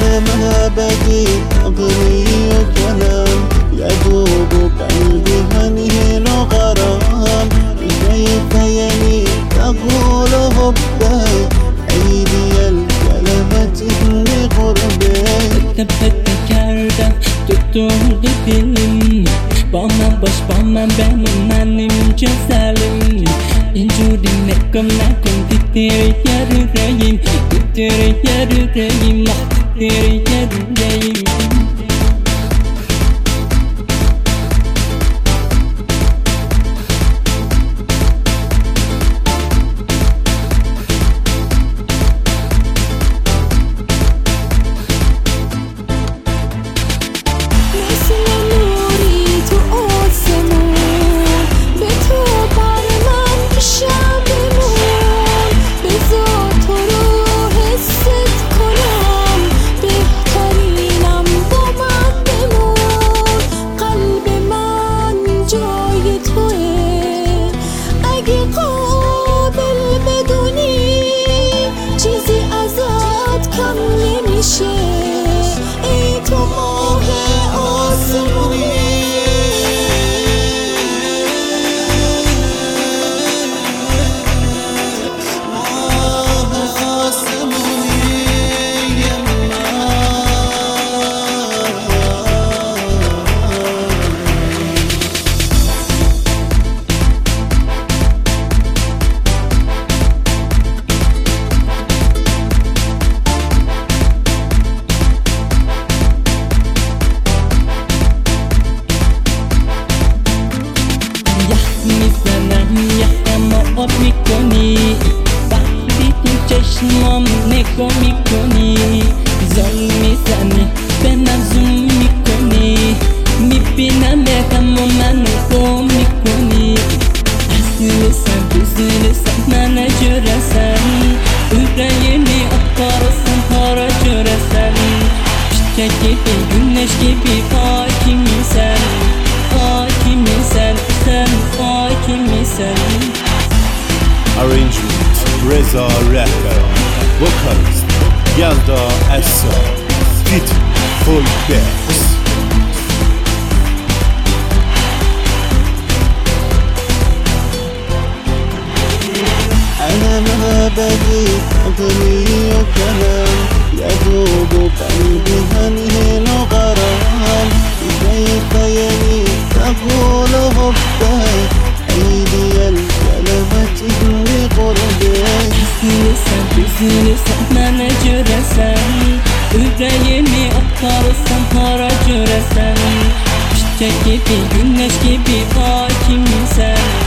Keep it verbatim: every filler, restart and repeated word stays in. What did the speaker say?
أنا مهبتي أغني كلام يذوب قلبي هنين غرام كيف يلي تقول حبك عيدي الكلمة لقربك Tepede kerden tutturdu dilim Bana baş bana benim annem cezalim İncudine gömlekim titir yarırayım Titir yarırayım ah titir yarırayım میکنی وقتی تو چشمام نگاه میکنی زل میزنی به من زوم میکنی میبینم بگم و منو گم میکنی اصلسن güzelsen bana göresen yüreğimi akarsan para göresen çiçek gibi güneş gibi hakimsen hakimsen sen hakimsen. Arrangement Reza Rapper, vocalist Yelda Essa, fit full bass. أنا مهبتي أغني كلام يذوب قلبي هنين غرام كيف يلي تقول حبك عيدي الكلمة لقربك Güzelsen güzelsen bana göresen yüreğimi akarsan para göresen çiçek gibi güneş gibi hakimsen